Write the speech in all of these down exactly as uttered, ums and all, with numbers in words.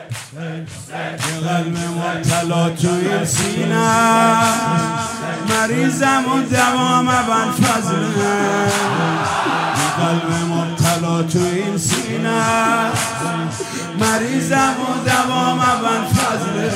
یه قلب مبتلا تو این سینه مریضم و دوام ابوالفضله یه قلب مبتلا تو این سینه مریضم و دوام ابوالفضله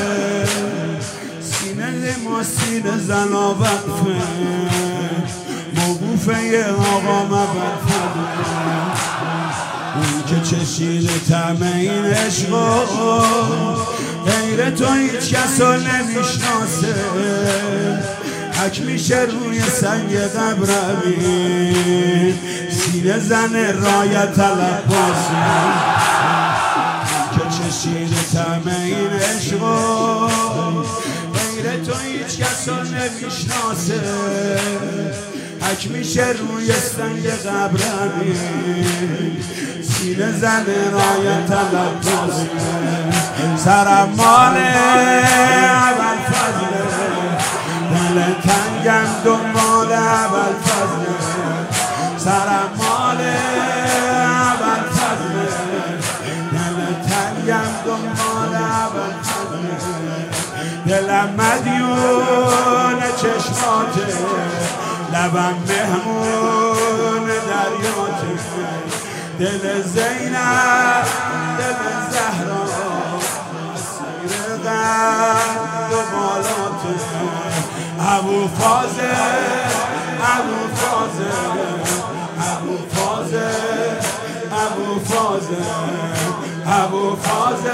سینه ما سینه زن و وقفه موقوفه یه آقا ابوالفضله اون که چشیده طعم این عشقا غیر تو هیچ کس رو نمیشناسه حک میشه روی سنگ قبر امین سینه زن رایت طلب بازه اون که چشیده طعم این عشقا غیر تو هیچ کس رو نمیشناسه حک میشه روی سنگ قبر امین سینه زن رایت طلب بازه سرم مال ابوالفضله دل تنگم دنبال ابوالفضله سرم مال ابوالفضله دل تنگم دنبال ابوالفضله دلم مدیون چشماته لبم مهمون دریاته دل زینب دل زهرا اسیر قد و بالاته ابوالفضل ابوالفضل ابوالفضل ابوالفضل ابوالفضل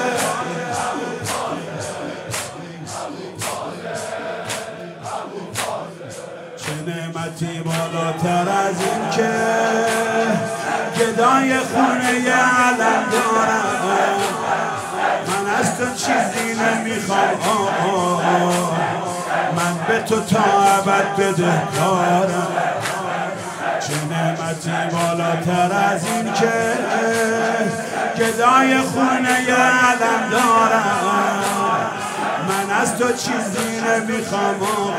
چه نعمتی بالاتر از این که گدای خونه علم دارم من از تو چیزی نمیخوام من به تو تا ابد بدهکارم چه نعمتی بالاتر از این که گدای خونه علم دارم من از تو چیزی نمیخوام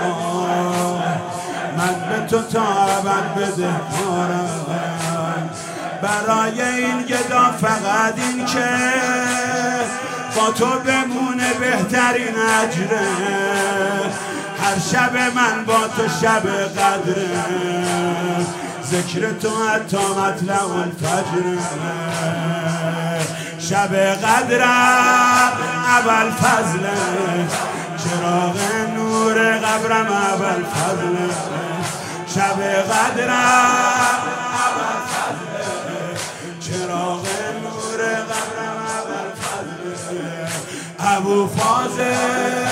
من به تو تا ابد بدهکارم برای این گدا فقط این که با تو بمونه بهترین اجره هر شب من با تو شب قدره ذکر تو حتی مطلع الفجر شب قدرم ابوالفضل چراغ نور قبرم ابوالفضل شب قدرم ابوالفضل چراغ نور قبرم ابوالفضل ابوالفضل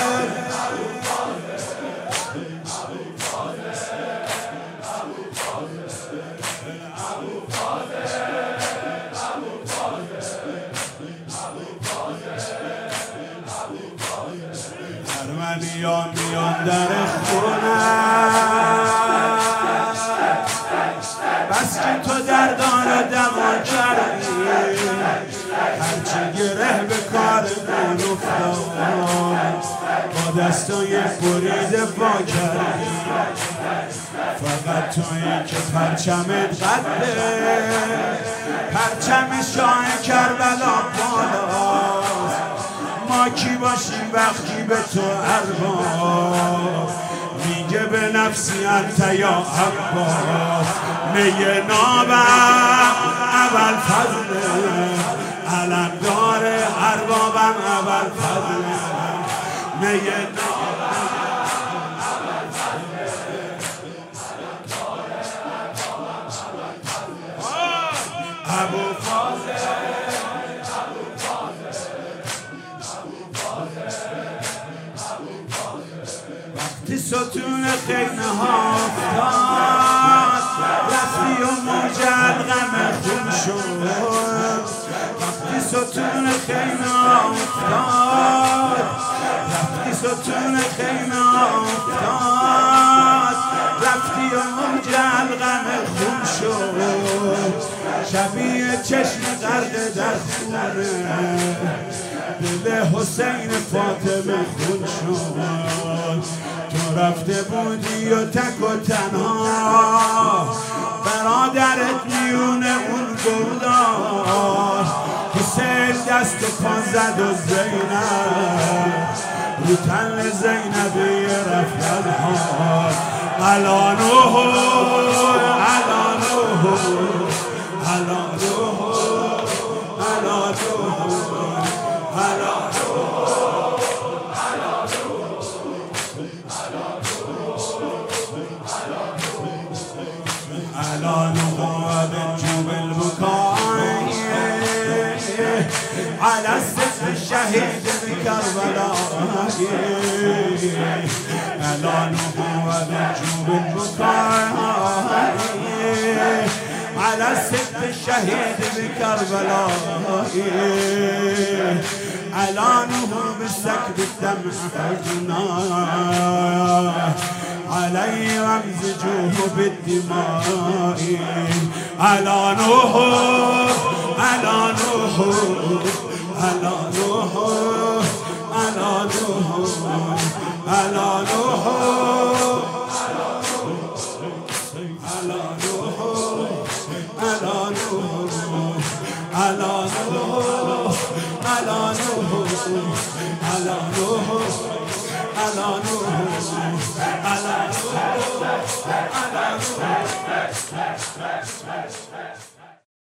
ارمنیان میان در خونم بس که تو در دار دما کردی هرچی گره به کار من افتاد با دستای بریده با کردی فقط تویی که پرچمت قده پرچم شاه کربلا بالاست ما کی باشیم وقتی به تو ارباب میگه به نفسی انت یا عباس میگه نابم ابوالفضل علم داره اربابم ابوالفضل میگه نابم ابوالفضل وقتی ستون خیمه ها افتاد رفتی و موج غم خون شد وقتی ستون خیمه ها افتاد رفتی ستون خیمه ها افتاد رفتی و موج غم خون شد شبیه چشم غرق در خونه دل حسین فاطمه خون شد تو رفته بودی و تک و تنها برادرت میونه اون گرداش حسین دست و پا زد و زینب رو تن زینبی رفت از حال علانوه علانوه علانوه علانوه بجوب البكاء على السيف الشهيد بكربلاء علانوه بجوب البكاء على السيف الشهيد بكربلاء علانوه بالسكب الدمع حزنا علي وامزجوه بالدماء علانوه علانوه علانوه علانوه علانوه علانوه